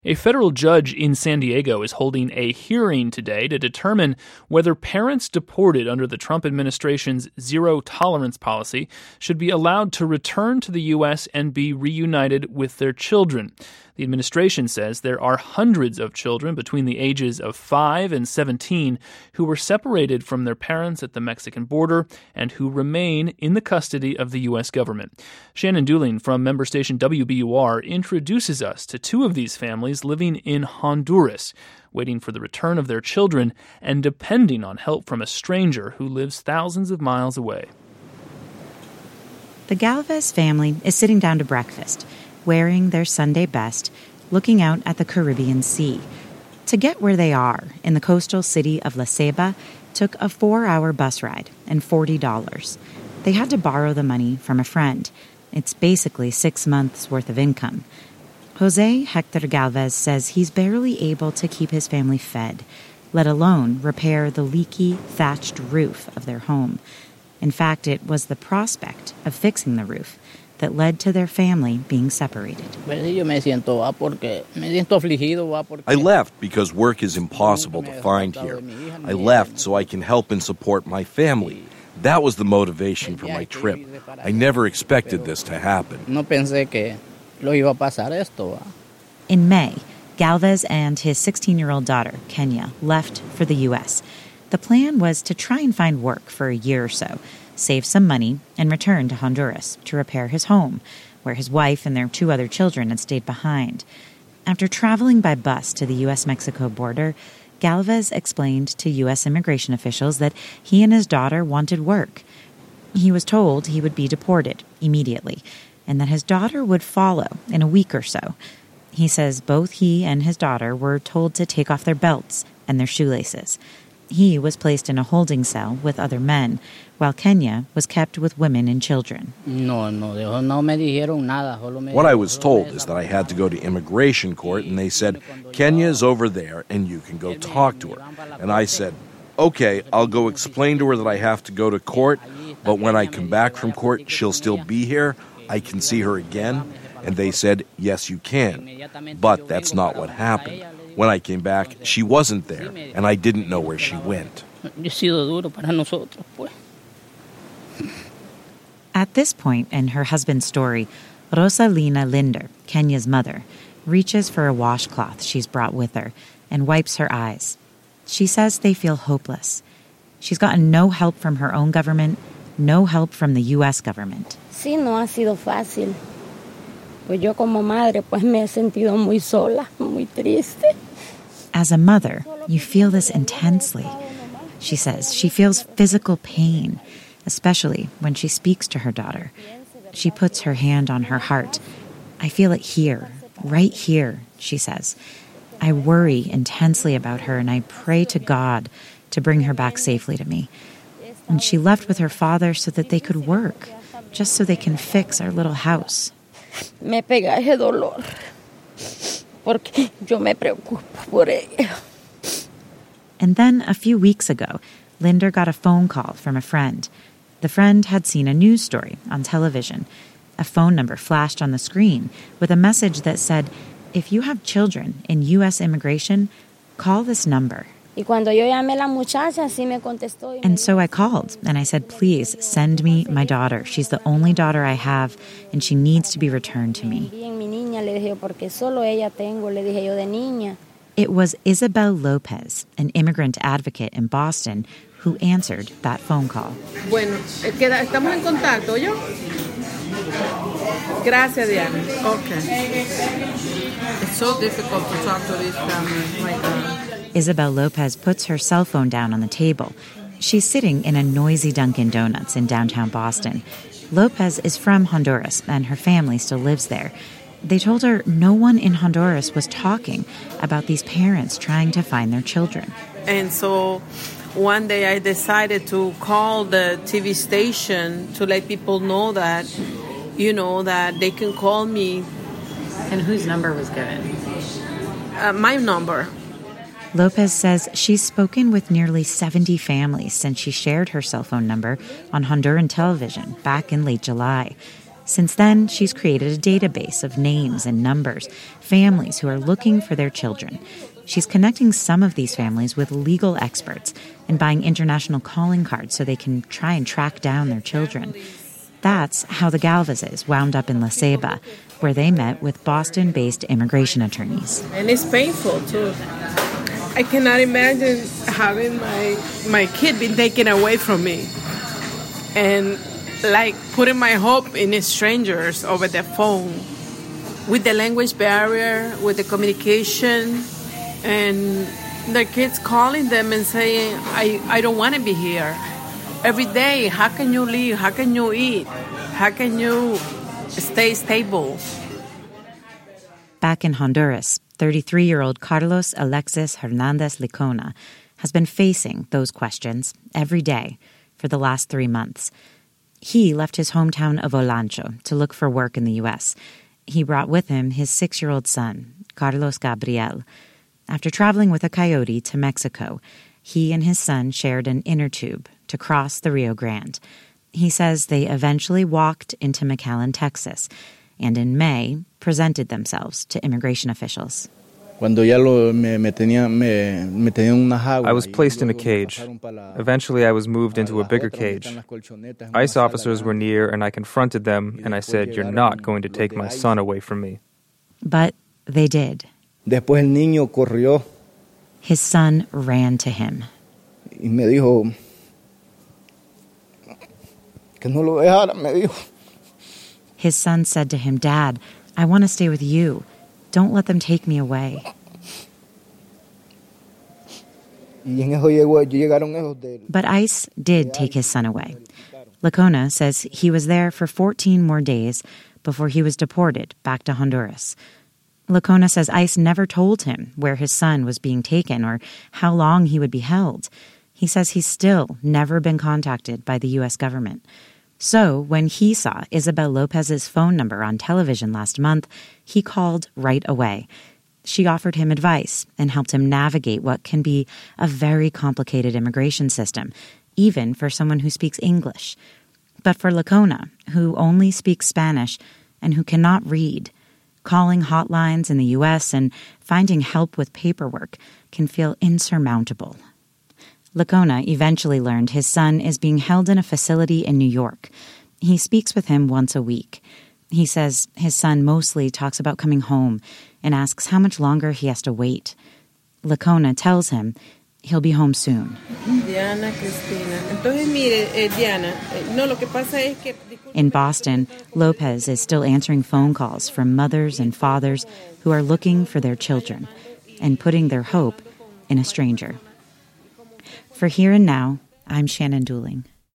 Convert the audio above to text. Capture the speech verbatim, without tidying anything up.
A federal judge in San Diego is holding a hearing today to determine whether parents deported under the Trump administration's zero-tolerance policy should be allowed to return to the U S and be reunited with their children. The administration says there are hundreds of children between the ages of five and seventeen who were separated from their parents at the Mexican border and who remain in the custody of the U S government. Shannon Dooling from member station W B U R introduces us to two of these families living in Honduras, waiting for the return of their children and depending on help from a stranger who lives thousands of miles away. The Galvez family is sitting down to breakfast, wearing their Sunday best, looking out at the Caribbean Sea. To get where they are, in the coastal city of La Ceiba, took a four-hour bus ride and forty dollars. They had to borrow the money from a friend. It's basically six months' worth of income. Jose Hector Galvez says he's barely able to keep his family fed, let alone repair the leaky, thatched roof of their home. In fact, it was the prospect of fixing the roof that led to their family being separated. I left because work is impossible to find here. I left so I can help and support my family. That was the motivation for my trip. I never expected this to happen. In May, Galvez and his sixteen-year-old daughter, Kenya, left for the U S. The plan was to try and find work for a year or so, save some money, and return to Honduras to repair his home, where his wife and their two other children had stayed behind. After traveling by bus to the U S Mexico border, Galvez explained to U S immigration officials that he and his daughter wanted work. He was told he would be deported immediately, and that his daughter would follow in a week or so. He says both he and his daughter were told to take off their belts and their shoelaces. He was placed in a holding cell with other men, while Kenya was kept with women and children. What I was told is that I had to go to immigration court, and they said, Kenya's over there, and you can go talk to her. And I said, okay, I'll go explain to her that I have to go to court, but when I come back from court, she'll still be here. I can see her again. And they said, yes, you can. But that's not what happened. When I came back, she wasn't there, and I didn't know where she went. At this point in her husband's story, Rosalina Linder, Kenya's mother, reaches for a washcloth she's brought with her and wipes her eyes. She says they feel hopeless. She's gotten no help from her own government, no help from the U S government. Sí, no ha sido fácil. Pues yo como madre, pues me he sentido muy sola, muy triste. As a mother, you feel this intensely. She says she feels physical pain, especially when she speaks to her daughter. She puts her hand on her heart. I feel it here, right here, she says. I worry intensely about her, and I pray to God to bring her back safely to me. And she left with her father so that they could work, just so they can fix our little house. Me pega ese dolor, porque yo me preocupo por ella. And then a few weeks ago, Linder got a phone call from a friend. The friend had seen a news story on television. A phone number flashed on the screen with a message that said, if you have children in U S immigration, call this number. Y cuando yo llamé la muchacha, sí me contestó. And so I called, and I said, please send me my daughter. She's the only daughter I have, and she needs to be returned to me. It was Isabel Lopez, an immigrant advocate in Boston, who answered that phone call. Bueno, estamos en contacto, ¿yo? Gracias, Diana. Okay. It's so difficult to talk to these families like that. Isabel Lopez puts her cell phone down on the table. She's sitting in a noisy Dunkin' Donuts in downtown Boston. Lopez is from Honduras, and her family still lives there. They told her no one in Honduras was talking about these parents trying to find their children. And so one day I decided to call the T V station to let people know that, you know, that they can call me. And whose number was given? Uh, my number. Lopez says she's spoken with nearly seventy families since she shared her cell phone number on Honduran television back in late July. Since then, she's created a database of names and numbers, families who are looking for their children. She's connecting some of these families with legal experts and buying international calling cards so they can try and track down their children. That's how the Galvezes wound up in La Ceiba, where they met with Boston-based immigration attorneys. And it's painful, too. I cannot imagine having my my kid being taken away from me and, like, putting my hope in strangers over the phone with the language barrier, with the communication, and the kids calling them and saying, I, I don't want to be here. Every day, how can you live? How can you eat? How can you stay stable? Back in Honduras, thirty-three-year-old Carlos Alexis Hernandez Licona has been facing those questions every day for the last three months. He left his hometown of Olancho to look for work in the U S. He brought with him his six-year-old son, Carlos Gabriel. After traveling with a coyote to Mexico, he and his son shared an inner tube to cross the Rio Grande. He says they eventually walked into McAllen, Texas, and in May presented themselves to immigration officials. I was placed in a cage. Eventually, I was moved into a bigger cage. ICE officers were near, and I confronted them, and I said, "You're not going to take my son away from me." But they did. His son ran to him. His son said to him, "Dad, I want to stay with you. Don't let them take me away." But ICE did take his son away. Licona says he was there for fourteen more days before he was deported back to Honduras. Licona says ICE never told him where his son was being taken or how long he would be held. He says he's still never been contacted by the U S government. So when he saw Isabel Lopez's phone number on television last month, he called right away. She offered him advice and helped him navigate what can be a very complicated immigration system, even for someone who speaks English. But for Licona, who only speaks Spanish and who cannot read, calling hotlines in the U S and finding help with paperwork can feel insurmountable. Licona eventually learned his son is being held in a facility in New York. He speaks with him once a week. He says his son mostly talks about coming home and asks how much longer he has to wait. Licona tells him he'll be home soon. Diana, Cristina. Entonces, mire, eh, Diana, eh, no, lo que pasa es que... In Boston, Lopez is still answering phone calls from mothers and fathers who are looking for their children and putting their hope in a stranger. For Here and Now, I'm Shannon Dooling.